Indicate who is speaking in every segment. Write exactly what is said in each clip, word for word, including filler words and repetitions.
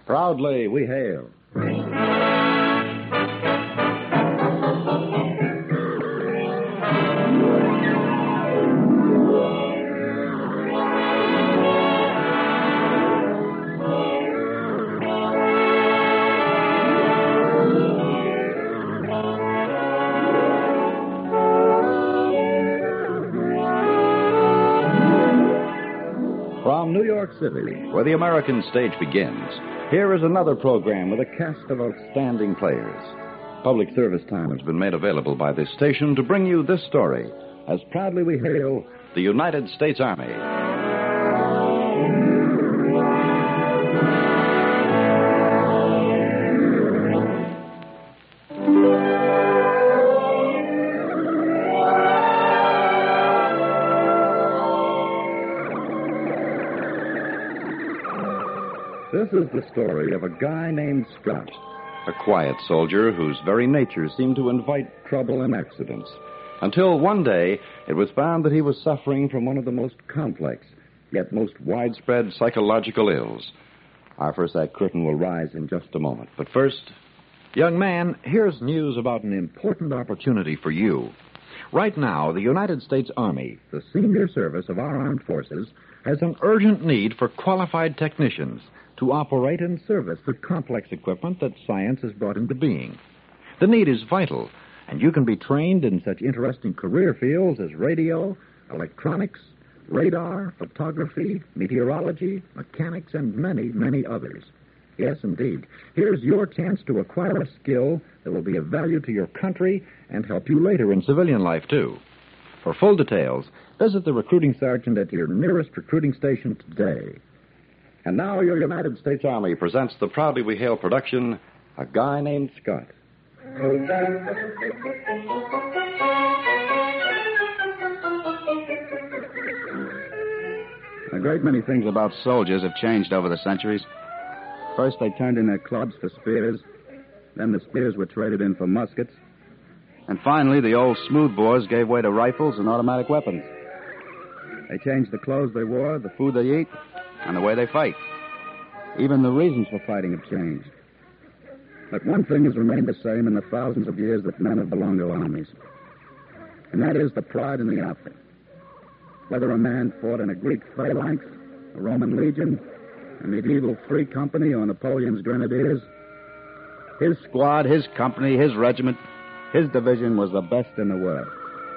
Speaker 1: Proudly we hail. From New York City, where the American stage begins, here is another program with a cast of outstanding players. Public service time has been made available by this station to bring you this story, as proudly we hail the United States Army. This is the story of a guy named Scott, a quiet soldier whose very nature seemed to invite trouble and accidents, until one day it was found that he was suffering from one of the most complex, yet most widespread psychological ills. Our first act curtain will rise in just a moment. But first, young man, here's news about an important opportunity for you. Right now, the United States Army, the senior service of our armed forces, has an urgent need for qualified technicians to operate and service the complex equipment that science has brought into being. The need is vital, and you can be trained in such interesting career fields as radio, electronics, radar, photography, meteorology, mechanics, and many, many others. Yes, indeed. Here's your chance to acquire a skill that will be of value to your country and help you later in civilian life, too. For full details, visit the recruiting sergeant at your nearest recruiting station today. And now your United States Army presents the Proudly We Hail production, A Guy Named Scott.
Speaker 2: A great many things about soldiers have changed over the centuries. First, they turned in their clubs for spears. Then the spears were traded in for muskets. And finally, the old smoothbores gave way to rifles and automatic weapons. They changed the clothes they wore, the food they eat, and the way they fight. Even the reasons for fighting have changed. But one thing has remained the same in the thousands of years that men have belonged to armies. And that is the pride in the outfit. Whether a man fought in a Greek phalanx, a Roman legion, a medieval free company, or Napoleon's grenadiers, his squad, his company, his regiment, his division was the best in the world.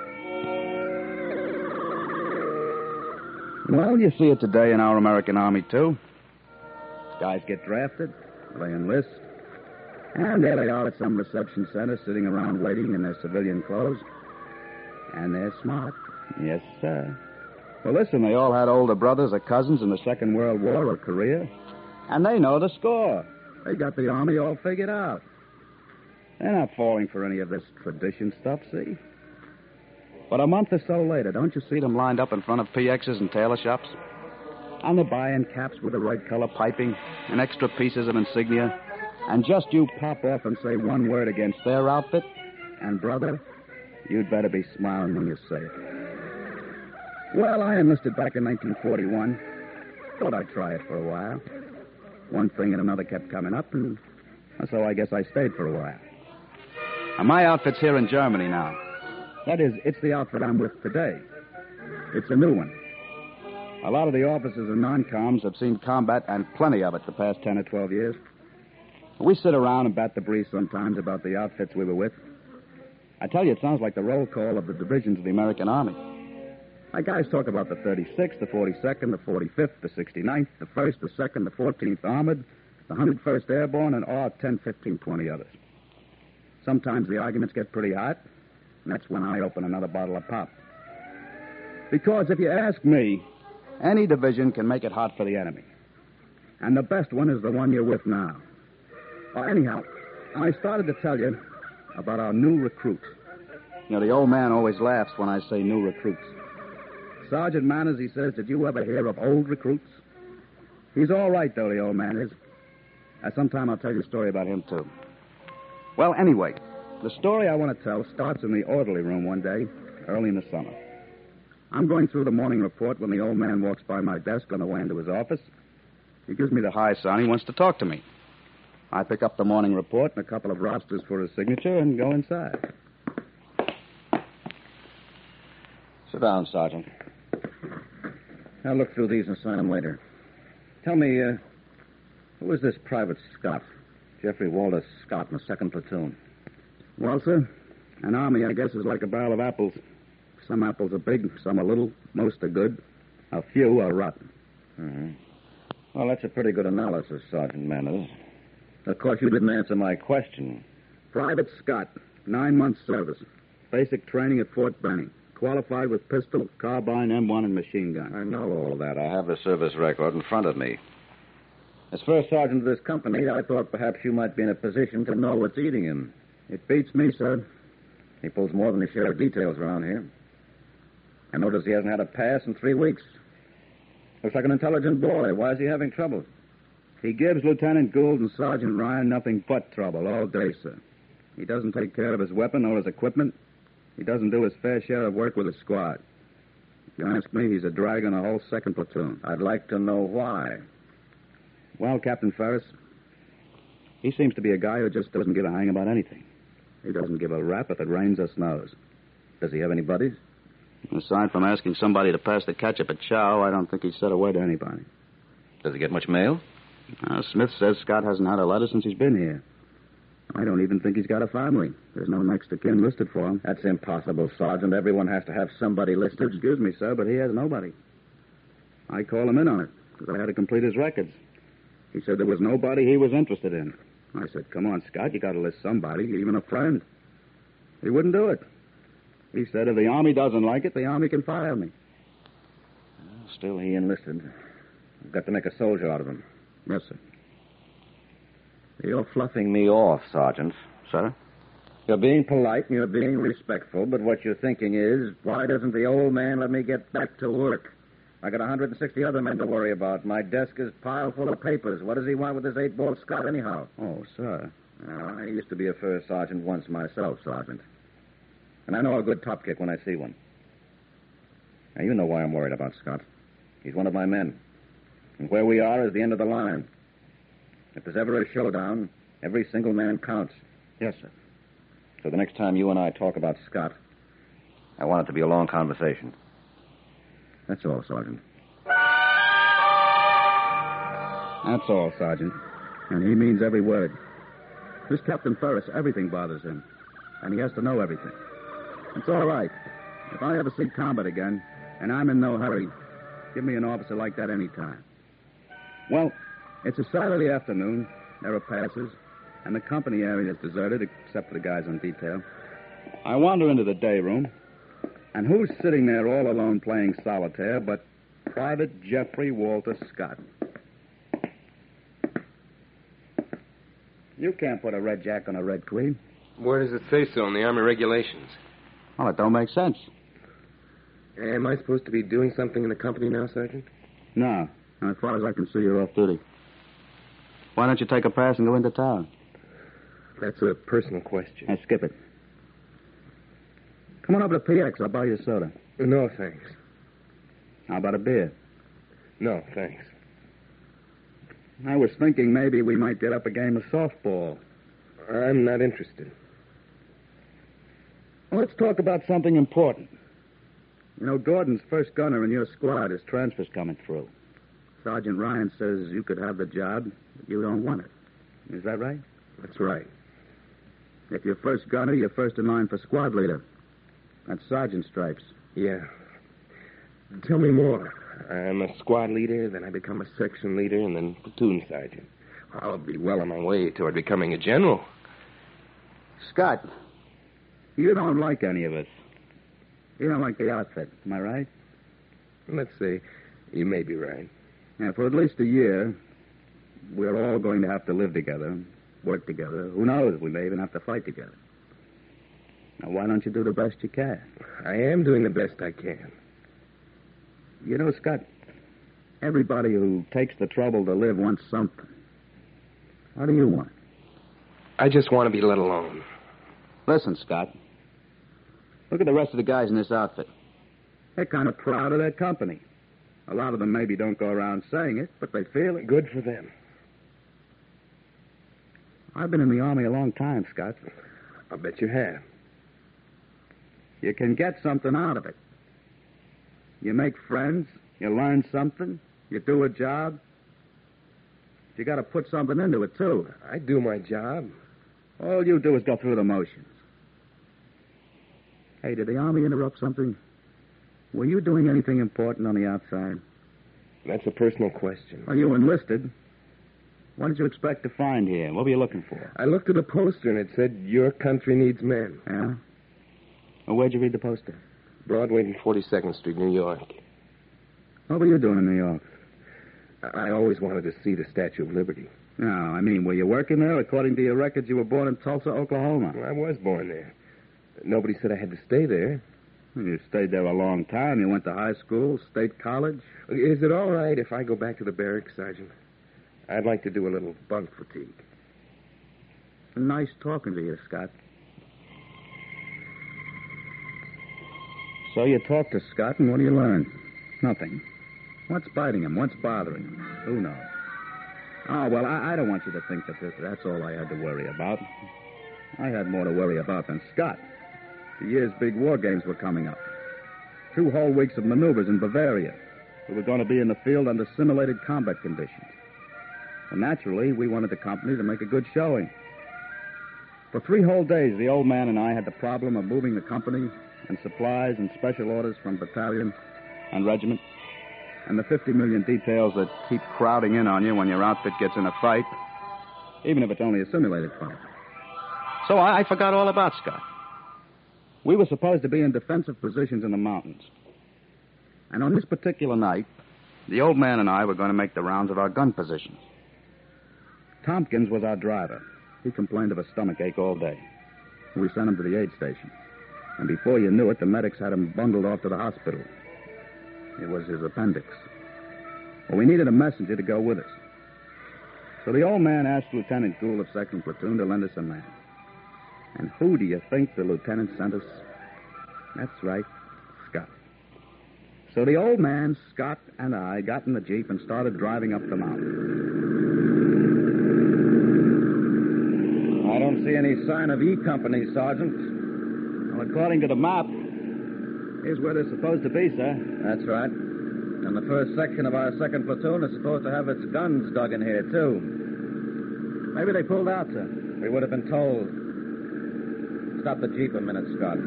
Speaker 2: Well, you see it today in our American Army, too. Guys get drafted, they enlist, and there they are at some reception center sitting around waiting in their civilian clothes. And they're smart. Yes, sir. Well, listen, they all had older brothers or cousins in the Second World War or Korea, and they know the score. They got the Army all figured out. They're not falling for any of this tradition stuff, see? But a month or so later, don't you see them lined up in front of P Xs and tailor shops? And they're buying caps with the right color piping and extra pieces of insignia. And just you pop off and say one word against their outfit, and, brother, you'd better be smiling when you say it. Well, I enlisted back in nineteen forty-one. Thought I'd try it for a while. One thing and another kept coming up, and so I guess I stayed for a while. Now, my outfit's here in Germany now. That is, it's the outfit I'm with today. It's a new one. A lot of the officers and non-coms have seen combat, and plenty of it, the past ten or twelve years. We sit around and bat the breeze sometimes about the outfits we were with. I tell you, it sounds like the roll call of the divisions of the American Army. My guys talk about the thirty-sixth, the forty-second, the forty-fifth, the sixty-ninth, the first, the second, the fourteenth Armored, the one hundred first Airborne, and oh, ten, fifteen, twenty others. Sometimes the arguments get pretty hot, and that's when I open another bottle of pop. Because if you ask me, any division can make it hot for the enemy. And the best one is the one you're with now. Uh, anyhow, I started to tell you about our new recruits. You know, the old man always laughs when I say new recruits. Sergeant Manners, he says, did you ever hear of old recruits? He's all right, though, the old man is. Uh, sometime I'll tell you a story about him, too. Well, anyway, the story I want to tell starts in the orderly room one day, early in the summer. I'm going through the morning report when the old man walks by my desk on the way into his office. He gives me the high sign. He wants to talk to me. I pick up the morning report and a couple of rosters for his signature and go inside.
Speaker 1: Sit down, Sergeant. I'll look through these and sign them later. Tell me, uh, who is this Private Scott? Jeffrey Walter Scott in the second platoon.
Speaker 2: Well, sir, an army, I guess, is like a barrel of apples. Some apples are big, some are little, most are good. A few are rotten.
Speaker 1: Mm-hmm. Well, that's a pretty good analysis, Sergeant Manners. Of course, you didn't answer my question.
Speaker 2: Private Scott, nine months service. Basic training at Fort Benning. Qualified with pistol, carbine, M one, and machine gun.
Speaker 1: I know all of that. I have the service record in front of me. As first sergeant of this company, I thought perhaps you might be in a position to know what's eating him.
Speaker 2: It beats me, sir.
Speaker 1: He pulls more than his share of details around here. I notice he hasn't had a pass in three weeks. Looks like an intelligent boy. Why is he having trouble?
Speaker 2: He gives Lieutenant Gould and Sergeant Ryan nothing but trouble all day, sir. He doesn't take care of his weapon or his equipment. He doesn't do his fair share of work with his squad. If you ask me, he's a drag on the whole second platoon.
Speaker 1: I'd like to know why.
Speaker 2: Well, Captain Ferris, he seems to be a guy who just doesn't give a hang about anything. He doesn't give a rap if it rains or snows.
Speaker 1: Does he have any buddies?
Speaker 2: Aside from asking somebody to pass the ketchup at chow, I don't think he's said a word to anybody.
Speaker 1: Does he get much mail?
Speaker 2: Uh, Smith says Scott hasn't had a letter since he's been here. I don't even think he's got a family. There's no next of kin listed for him.
Speaker 1: That's impossible, Sergeant. Everyone has to have somebody listed.
Speaker 2: Excuse me, sir, but he has nobody. I called him in on it because I had to complete his records. He said there was nobody he was interested in. I said, come on, Scott, you got to list somebody, even a friend. He wouldn't do it. He said if the Army doesn't like it, the Army can fire me.
Speaker 1: Well, still, he enlisted. We've got to make a soldier out of him.
Speaker 2: Yes, sir.
Speaker 1: You're fluffing me off, Sergeant.
Speaker 2: Sir?
Speaker 1: You're being polite and you're being respectful, but what you're thinking is, why doesn't the old man let me get back to work? I got one hundred sixty other men to worry about. My desk is piled full of papers. What does he want with this eight-ball Scott anyhow?
Speaker 2: Oh, sir.
Speaker 1: Well, I used to be a first sergeant once myself, Sergeant. And I know a good top kick when I see one. Now, you know why I'm worried about Scott. He's one of my men. And where we are is the end of the line. If there's ever a showdown, every single man counts.
Speaker 2: Yes, sir.
Speaker 1: So the next time you and I talk about Scott, I want it to be a long conversation. That's all, Sergeant.
Speaker 2: That's all, Sergeant. And he means every word. This Captain Ferris, everything bothers him. And he has to know everything. It's all right. If I ever see combat again, and I'm in no hurry, give me an officer like that any time. Well, it's a Saturday afternoon. There are passes, and the company area is deserted except for the guys on detail. I wander into the day room, and who's sitting there all alone playing solitaire but Private Jeffrey Walter Scott? You can't put a red jack on a red queen.
Speaker 3: Where does it say so in the Army regulations?
Speaker 2: Well, it don't make sense.
Speaker 3: Am I supposed to be doing something in the company now, Sergeant?
Speaker 2: No. As far as I can see, you're off duty. Why don't you take a pass and go into town?
Speaker 3: That's a personal question.
Speaker 2: Now, skip it. Come on over to P X. I'll buy you a soda.
Speaker 3: No, thanks.
Speaker 2: How about a beer?
Speaker 3: No, thanks.
Speaker 2: I was thinking maybe we might get up a game of softball.
Speaker 3: I'm not interested.
Speaker 2: Well, let's talk about something important. You know, Gordon's first gunner in your squad is transfers coming through. Sergeant Ryan says you could have the job, but you don't want it. Is that right?
Speaker 3: That's right.
Speaker 2: If you're first gunner, you're first in line for squad leader. That's sergeant stripes.
Speaker 3: Yeah. Tell me more. I'm a squad leader, then I become a section leader, and then platoon sergeant. I'll be well on my way toward becoming a general.
Speaker 2: Scott, you don't like any of us. You don't like the outfit, am I right?
Speaker 3: Let's see. You may be right.
Speaker 2: Yeah, for at least a year, we're all going to have to live together, work together. Who knows? We may even have to fight together. Now, why don't you do the best you can?
Speaker 3: I am doing the best I can.
Speaker 2: You know, Scott, everybody who takes the trouble to live wants something. What do you want?
Speaker 3: I just want to be let alone.
Speaker 2: Listen, Scott. Look at the rest of the guys in this outfit. They're kind of proud of their company. A lot of them maybe don't go around saying it, but they feel it.
Speaker 3: Good for them.
Speaker 2: I've been in the Army a long time, Scott.
Speaker 3: I bet you have.
Speaker 2: You can get something out of it. You make friends, you learn something, you do a job. You got to put something into it, too.
Speaker 3: I do my job.
Speaker 2: All you do is go through the motions. Hey, did the Army interrupt something? Were you doing anything important on the outside?
Speaker 3: That's a personal question.
Speaker 2: Well, you enlisted. What did you expect to find here? What were you looking for?
Speaker 3: I looked at a poster and it said, "Your country needs men."
Speaker 2: Yeah? Well, where'd you read the poster?
Speaker 3: Broadway and forty-second Street, New York.
Speaker 2: What were you doing in New York?
Speaker 3: I always wanted to see the Statue of Liberty.
Speaker 2: No, I mean, were you working there? According to your records, you were born in Tulsa, Oklahoma.
Speaker 3: Well, I was born there. Nobody said I had to stay there.
Speaker 2: You stayed there a long time. You went to high school, state college.
Speaker 3: Is it all right if I go back to the barracks, Sergeant? I'd like to do a little bunk fatigue.
Speaker 2: Nice talking to you, Scott. So you talked to Scott, and what do you learn? Nothing. What's biting him? What's bothering him? Who knows? Oh, well, I, I don't want you to think that this, that's all I had to worry about. I had more to worry about than Scott. The year's big war games were coming up. Two whole weeks of maneuvers in Bavaria. We were going to be in the field under simulated combat conditions. And naturally, we wanted the company to make a good showing. For three whole days, the old man and I had the problem of moving the company and supplies and special orders from battalion and regiment, and the fifty million details that keep crowding in on you when your outfit gets in a fight, even if it's only a simulated fight. So I, I forgot all about Scott. We were supposed to be in defensive positions in the mountains. And on this particular night, the old man and I were going to make the rounds of our gun positions. Tompkins was our driver. He complained of a stomach ache all day. We sent him to the aid station. And before you knew it, the medics had him bundled off to the hospital. It was his appendix. Well, we needed a messenger to go with us. So the old man asked Lieutenant Gould of Second Platoon to lend us a man. And who do you think the lieutenant sent us? That's right, Scott. So the old man, Scott, and I got in the Jeep and started driving up the mountain. I don't see any sign of E Company, Sergeant. Well, according to the map, here's where they're supposed to be, sir. That's right. And the first section of our second platoon is supposed to have its guns dug in here, too. Maybe they pulled out, sir. We would have been told. Stop the Jeep a minute, Scott.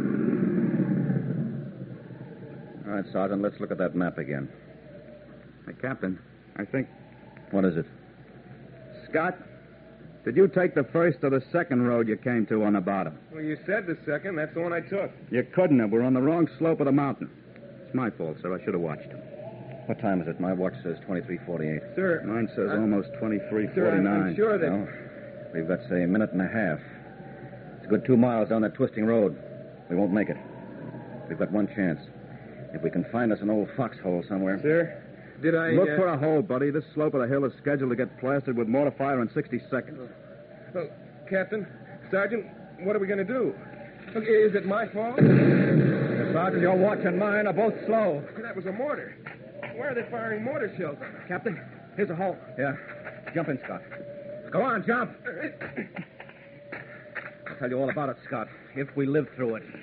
Speaker 2: All right, Sergeant, let's look at that map again. Hey, Captain, I think... What is it? Scott, did you take the first or the second road you came to on the bottom?
Speaker 3: Well, you said the second. That's the one I took.
Speaker 2: You couldn't have. We're on the wrong slope of the mountain. It's my fault, sir. I should have watched him.
Speaker 4: What time is it? My watch says twenty-three forty-eight.
Speaker 3: Sir...
Speaker 2: Mine says
Speaker 3: I...
Speaker 2: almost twenty-three forty-nine.
Speaker 3: Sir, I'm, I'm sure that...
Speaker 4: Well, we've got, say, a minute and a half. It's a good two miles down that twisting road. We won't make it. We've got one chance. If we can find us an old foxhole somewhere.
Speaker 3: Sir, did I...
Speaker 2: Look
Speaker 3: uh...
Speaker 2: for a hole, buddy. This slope of the hill is scheduled to get plastered with mortar fire in sixty seconds.
Speaker 3: Well, Captain, Sergeant, what are we going to do? Look, is it my fault?
Speaker 2: Sergeant, your watch and mine are both slow.
Speaker 3: That was a mortar. Why are they firing mortar shells?
Speaker 2: Captain, here's a hole. Yeah. Jump in, Scott.
Speaker 4: Go on, jump. I'll tell you all about it, Scott, if we live through it.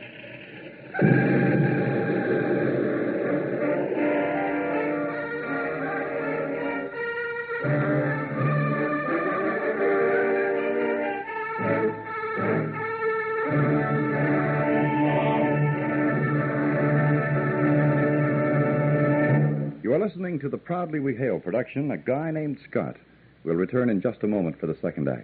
Speaker 1: You are listening to the Proudly We Hail production, A Guy Named Scott. We'll return in just a moment for the second act.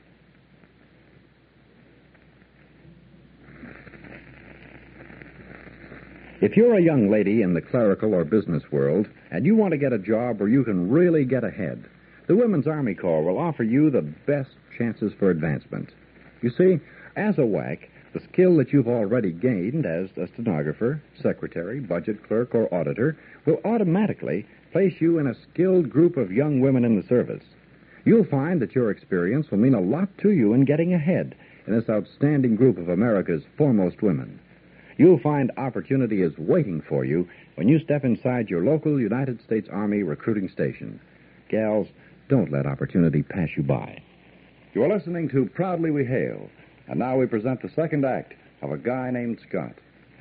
Speaker 1: If you're a young lady in the clerical or business world and you want to get a job where you can really get ahead, the Women's Army Corps will offer you the best chances for advancement. You see, as a W A C, the skill that you've already gained as a stenographer, secretary, budget clerk, or auditor will automatically place you in a skilled group of young women in the service. You'll find that your experience will mean a lot to you in getting ahead in this outstanding group of America's foremost women. You'll find opportunity is waiting for you when you step inside your local United States Army recruiting station. Gals, don't let opportunity pass you by. You are listening to Proudly We Hail, and now we present the second act of A Guy Named Scott.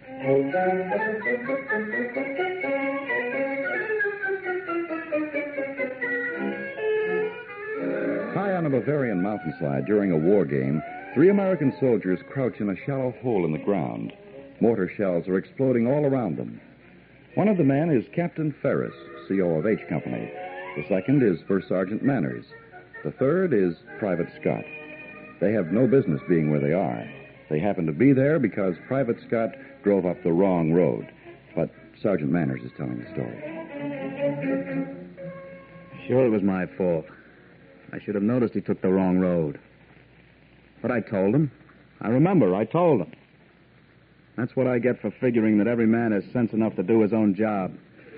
Speaker 1: High on a Bavarian mountainside during a war game, three American soldiers crouch in a shallow hole in the ground. Mortar shells are exploding all around them. One of the men is Captain Ferris, C O of H Company. The second is First Sergeant Manners. The third is Private Scott. They have no business being where they are. They happen to be there because Private Scott drove up the wrong road. But Sergeant Manners is telling the story.
Speaker 2: Sure, it was my fault. I should have noticed he took the wrong road. But I told him. I remember, I told him. That's what I get for figuring that every man has sense enough to do his own job.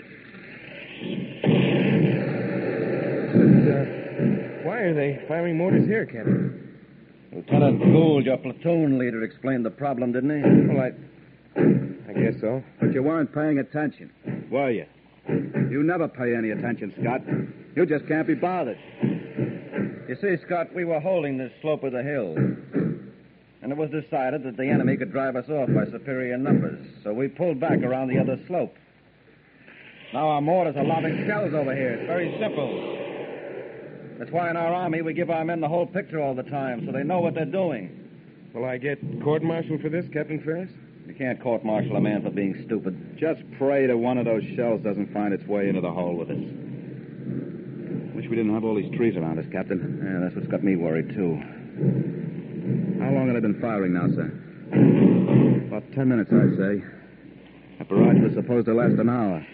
Speaker 3: But, uh, why are they firing mortars here, Captain?
Speaker 4: Lieutenant Gould, your platoon leader, explained the problem, didn't he?
Speaker 3: Well, I... I guess so.
Speaker 2: But you weren't paying attention. Were you? You never pay any attention, Scott. You just can't be bothered.
Speaker 4: You see, Scott, we were holding this slope of the hill. And it was decided that the enemy could drive us off by superior numbers. So we pulled back around the other slope. Now our mortars are lobbing shells over here. It's very simple. That's why in our army we give our men the whole picture all the time, so they know what they're doing.
Speaker 3: Will I get court-martialed for this, Captain Ferris?
Speaker 4: You can't court-martial a man for being stupid.
Speaker 2: Just pray that one of those shells doesn't find its way into the hole with us. Wish we didn't have all these trees around us, Captain.
Speaker 4: Yeah, that's what's got me worried, too.
Speaker 2: How long have they been firing now, sir? About ten minutes, I'd say. That barrage was supposed to last an hour.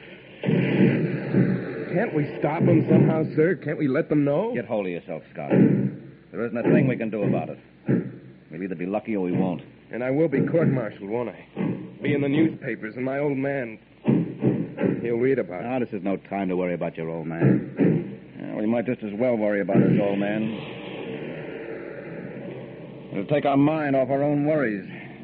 Speaker 3: Can't we stop them somehow, sir? Can't we let them know?
Speaker 4: Get hold of yourself, Scott. There isn't a thing we can do about it. We'll either be lucky or we won't.
Speaker 3: And I will be court-martialed, won't I? Be in the newspapers, and my old man... He'll read about it.
Speaker 2: Now, this is no time to worry about your old man.
Speaker 4: Yeah, we might just as well worry about his old man. It'll take our mind off our own worries.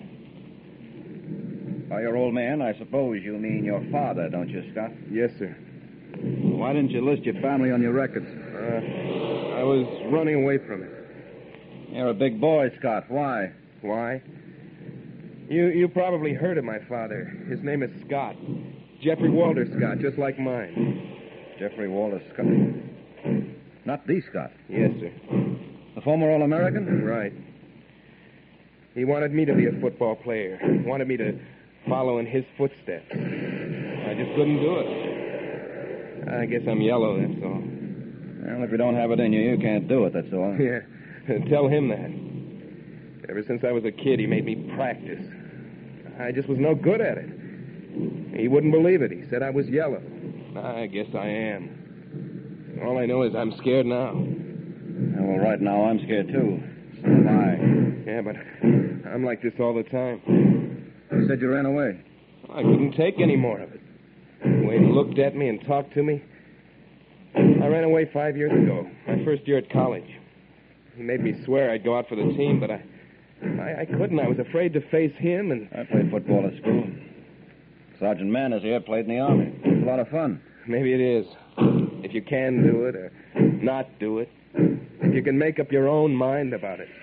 Speaker 4: By your old man, I suppose you mean your father, don't you, Scott?
Speaker 3: Yes, sir.
Speaker 2: Why didn't you list your family on your records?
Speaker 3: Uh, I was running away from it.
Speaker 4: You're a big boy, Scott. Why?
Speaker 3: Why? You you probably heard of my father. His name is Scott. Jeffrey Walter Scott, just like mine.
Speaker 4: Jeffrey Walter Scott. Not the Scott.
Speaker 3: Yes, sir.
Speaker 4: The former All-American?
Speaker 3: Right. He wanted me to be a football player. He wanted me to follow in his footsteps. I just couldn't do it. I guess I'm yellow, that's all.
Speaker 4: Well, if you don't have it in you, you can't do it, that's all.
Speaker 3: Yeah, tell him that. Ever since I was a kid, he made me practice. I just was no good at it. He wouldn't believe it. He said I was yellow. I guess I am. All I know is I'm scared now.
Speaker 4: Yeah, well, right now I'm scared, too. So am I.
Speaker 3: Yeah, but I'm like this all the time.
Speaker 4: You said you ran away.
Speaker 3: I couldn't take any more of it. The way he looked at me and talked to me. I ran away five years ago, my first year at college. He made me swear I'd go out for the team, but I, I, I couldn't. I was afraid to face him, and...
Speaker 4: I played football at school. Sergeant Manners here played in the Army. It's a lot of fun.
Speaker 3: Maybe it is. If you can do it or not do it. If you can make up your own mind about it.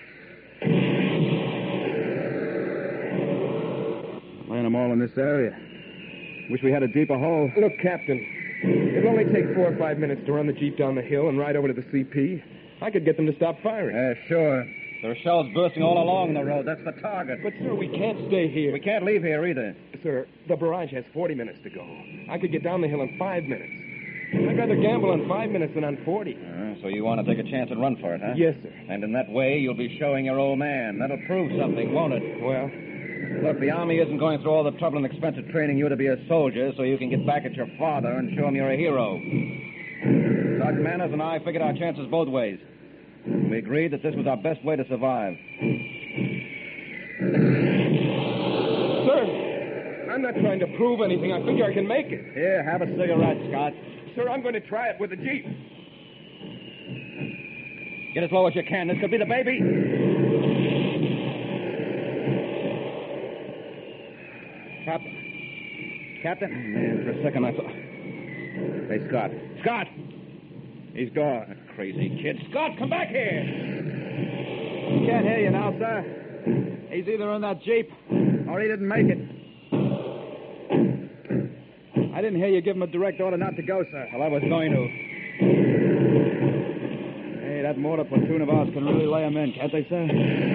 Speaker 2: Laying them all in this area. Wish we had a deeper hole.
Speaker 3: Look, Captain, it'll only take four or five minutes to run the Jeep down the hill and ride over to the C P. I could get them to stop firing.
Speaker 4: Yeah, sure. There are shells bursting all along the road. That's the target.
Speaker 3: But, sir, we can't stay here.
Speaker 4: We can't leave here either.
Speaker 3: Sir, the barrage has forty minutes to go. I could get down the hill in five minutes. I'd rather gamble on five minutes than on forty.
Speaker 4: Uh, so you want to take a chance and run for it, huh?
Speaker 3: Yes, sir.
Speaker 4: And in that way, you'll be showing your old man. That'll prove something, won't it?
Speaker 3: Well...
Speaker 4: Look, the Army isn't going through all the trouble and expense of training you to be a soldier so you can get back at your father and show him you're a hero. Sergeant Manners and I figured our chances both ways. We agreed that this was our best way to survive.
Speaker 3: Sir, I'm not trying to prove anything. I figure I can make it.
Speaker 2: Here, have a cigarette, Scott.
Speaker 3: Sir, I'm going to try it with the Jeep.
Speaker 4: Get as low as you can. This could be the baby.
Speaker 2: Captain. Captain? Man, for a second I thought... Hey, Scott. Scott! He's gone.
Speaker 4: Crazy kid. Scott, come back here!
Speaker 2: Can't hear you now, sir. He's either in that Jeep or he didn't make it. I didn't hear you give him a direct order not to go, sir.
Speaker 5: Well, I was going to. Hey, that mortar platoon of ours can really lay him in, can't they, sir?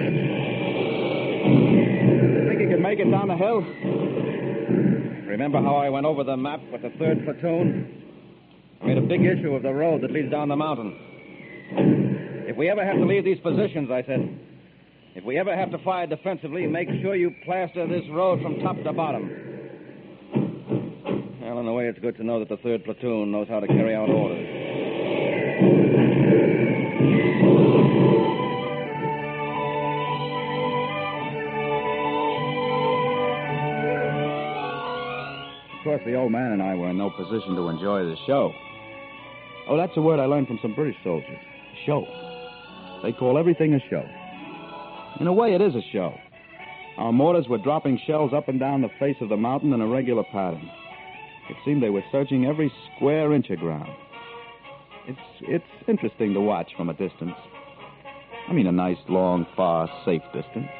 Speaker 5: Think he could make it down the hill?
Speaker 4: Remember how I went over the map with the third platoon? I made a big issue of the road that leads down the mountain. If we ever have to leave these positions, I said, if we ever have to fire defensively, make sure you plaster this road from top to bottom. Well, in a way, it's good to know that the third platoon knows how to carry out orders.
Speaker 2: Of course, the old man and I were in no position to enjoy the show. Oh, that's a word I learned from some British soldiers. Show. They call everything a show. In a way, it is a show. Our mortars were dropping shells up and down the face of the mountain in a regular pattern. It seemed they were searching every square inch of ground. It's it's interesting to watch from a distance. I mean, a nice, long, far, safe distance.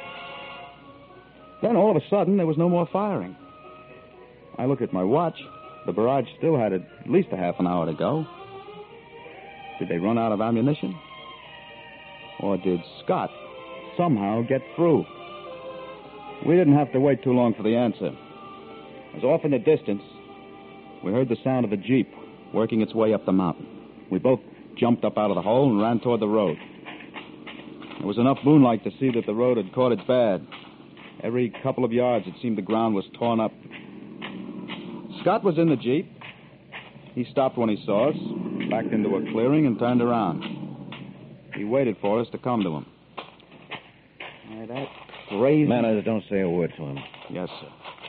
Speaker 2: Then, all of a sudden, there was no more firing. I looked at my watch. The barrage still had at least a half an hour to go. Did they run out of ammunition? Or did Scott somehow get through? We didn't have to wait too long for the answer. As off in the distance, we heard the sound of a Jeep working its way up the mountain. We both jumped up out of the hole and ran toward the road. There was enough moonlight to see that the road had caught it bad. Every couple of yards, it seemed the ground was torn up. Scott was in the Jeep. He stopped when he saw us, backed into a clearing, and turned around. He waited for us to come to him. Why, that crazy...
Speaker 4: Manners, don't say a word to him.
Speaker 2: Yes, sir.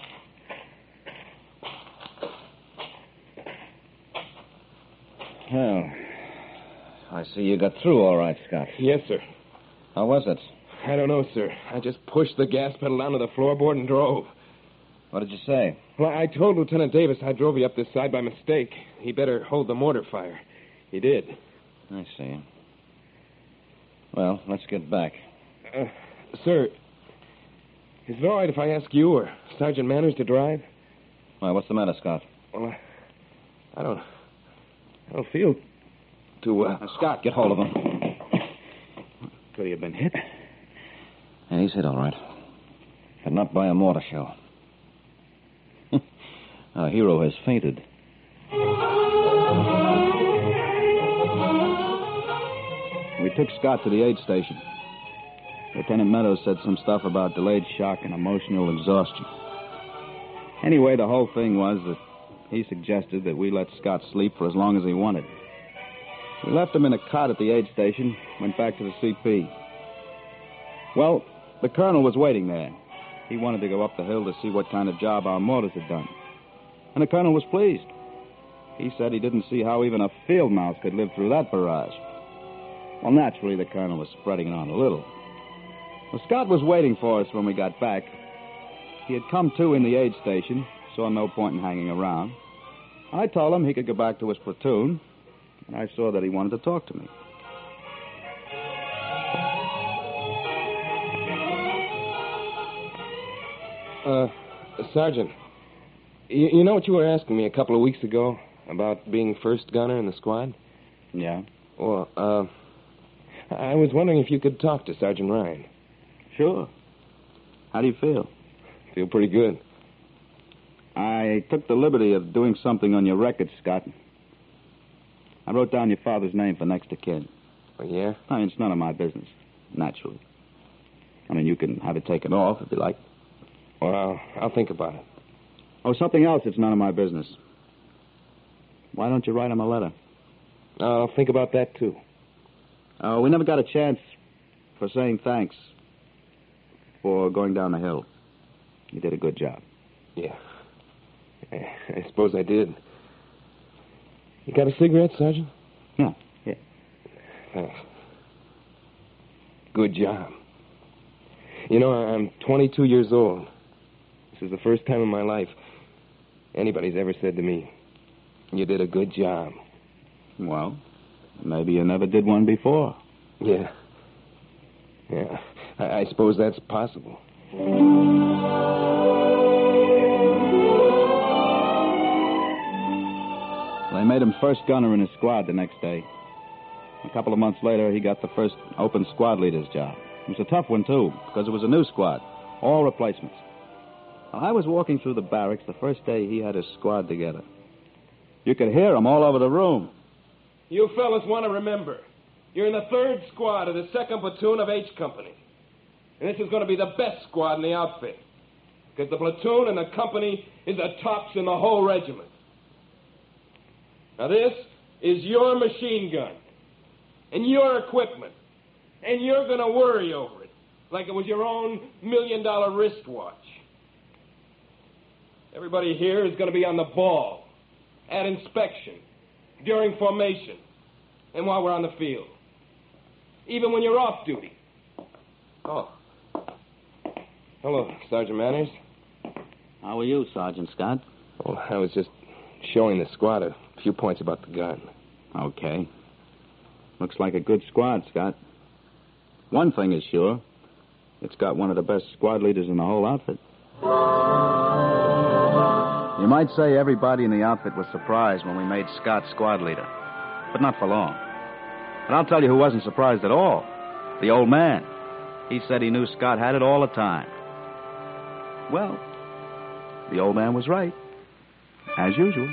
Speaker 4: Well, I see you got through all right, Scott.
Speaker 3: Yes, sir.
Speaker 4: How was it?
Speaker 3: I don't know, sir. I just pushed the gas pedal down to the floorboard and drove.
Speaker 4: What did you say?
Speaker 3: Well, I told Lieutenant Davis I drove you up this side by mistake. He better hold the mortar fire. He did.
Speaker 4: I see. Well, let's get back.
Speaker 3: Uh, sir, is it all right if I ask you or Sergeant Manners to drive?
Speaker 4: Why, what's the matter, Scott?
Speaker 3: Well, I, I don't... I don't feel too well.
Speaker 4: Now, Scott, get hold of him.
Speaker 2: Could he have been hit?
Speaker 4: Yeah, he's hit, all right. But not by a mortar shell. Our hero has fainted.
Speaker 2: We took Scott to the aid station. Lieutenant Meadows said some stuff about delayed shock and emotional exhaustion. Anyway, the whole thing was that he suggested that we let Scott sleep for as long as he wanted. We left him in a cot at the aid station, went back to the C P. Well, the colonel was waiting there. He wanted to go up the hill to see what kind of job our mortars had done. And the colonel was pleased. He said he didn't see how even a field mouse could live through that barrage. Well, naturally, the colonel was spreading it on a little. Well, Scott was waiting for us when we got back. He had come to in the aid station, saw no point in hanging around. I told him he could go back to his platoon, and I saw that he wanted to talk to me.
Speaker 3: Uh, Sergeant, you, you know what you were asking me a couple of weeks ago about being first gunner in the squad?
Speaker 2: Yeah?
Speaker 3: Well, uh, I was wondering if you could talk to Sergeant Ryan.
Speaker 2: Sure. How do you feel?
Speaker 3: Feel pretty good.
Speaker 2: I took the liberty of doing something on your record, Scott. I wrote down your father's name for next of kin.
Speaker 3: Oh, yeah?
Speaker 2: I mean, it's none of my business, naturally. I mean, you can have it taken off if you like.
Speaker 3: Well, I'll, I'll think about it.
Speaker 2: Oh, something else that's none of my business. Why don't you write him a letter?
Speaker 3: I'll think about that, too.
Speaker 2: Uh, we never got a chance for saying thanks for going down the hill. You did a good job.
Speaker 3: Yeah. I suppose I did. You got a cigarette, Sergeant?
Speaker 2: Yeah, yeah.
Speaker 3: Thanks. Good job. You know, I'm twenty-two years old. This is the first time in my life anybody's ever said to me, you did a good job.
Speaker 2: Well, maybe you never did one before.
Speaker 3: Yeah. Yeah, I, I suppose that's possible.
Speaker 2: They made him first gunner in his squad the next day. A couple of months later, he got the first open squad leader's job. It was a tough one, too, because it was a new squad, all replacements. I was walking through the barracks the first day he had his squad together. You could hear them all over the room.
Speaker 3: You fellas want to remember, you're in the third squad of the second platoon of H Company. And this is going to be the best squad in the outfit. Because the platoon and the company is the tops in the whole regiment. Now this is your machine gun. And your equipment. And you're going to worry over it. Like it was your own million-dollar wristwatch. Everybody here is going to be on the ball. At inspection. During formation. And while we're on the field. Even when you're off duty. Oh. Hello, Sergeant Manners.
Speaker 2: How are you, Sergeant Scott?
Speaker 3: Oh, I was just showing the squad a few points about the gun.
Speaker 2: Okay. Looks like a good squad, Scott. One thing is sure. It's got one of the best squad leaders in the whole outfit. You might say everybody in the outfit was surprised when we made Scott squad leader. But not for long. And I'll tell you who wasn't surprised at all. The old man. He said he knew Scott had it all the time. Well, the old man was right. As usual.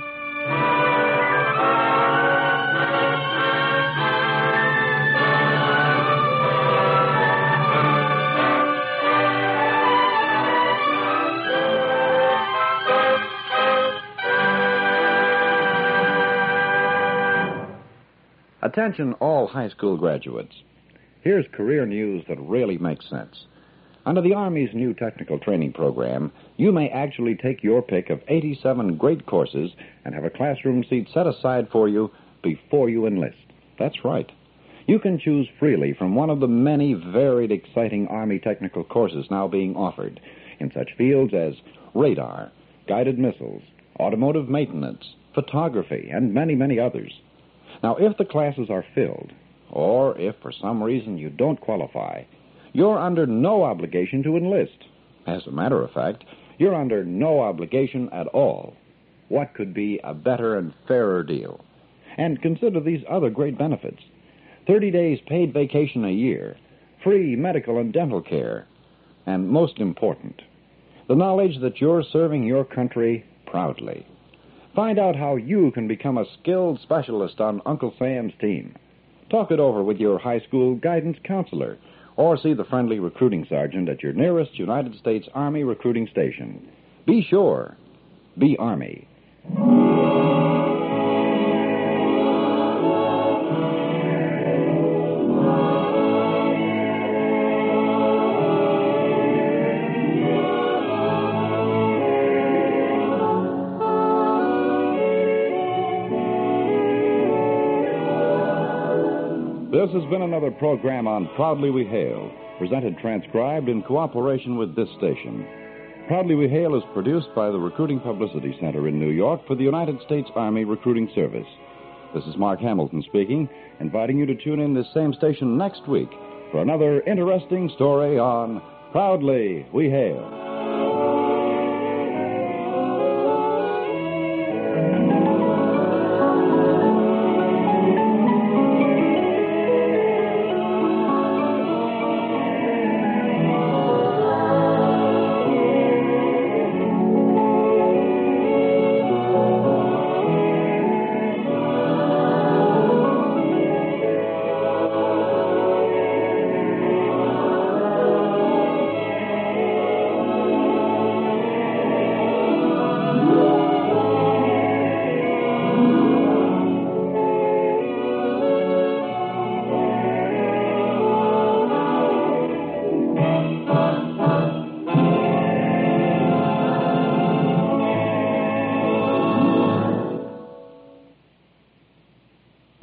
Speaker 1: Attention all high school graduates. Here's career news that really makes sense. Under the Army's new technical training program, you may actually take your pick of eighty-seven great courses and have a classroom seat set aside for you before you enlist. That's right. You can choose freely from one of the many varied, exciting Army technical courses now being offered in such fields as radar, guided missiles, automotive maintenance, photography, and many, many others. Now, if the classes are filled, or if for some reason you don't qualify, you're under no obligation to enlist. As a matter of fact, you're under no obligation at all. What could be a better and fairer deal? And consider these other great benefits. thirty days paid vacation a year, free medical and dental care, and most important, the knowledge that you're serving your country proudly. Find out how you can become a skilled specialist on Uncle Sam's team. Talk it over with your high school guidance counselor, or see the friendly recruiting sergeant at your nearest United States Army recruiting station. Be sure. Be Army. This has been another program on Proudly We Hail, presented transcribed in cooperation with this station. Proudly We Hail is produced by the Recruiting Publicity Center in New York for the United States Army Recruiting Service. This is Mark Hamilton speaking, inviting you to tune in this same station next week for another interesting story on Proudly We Hail.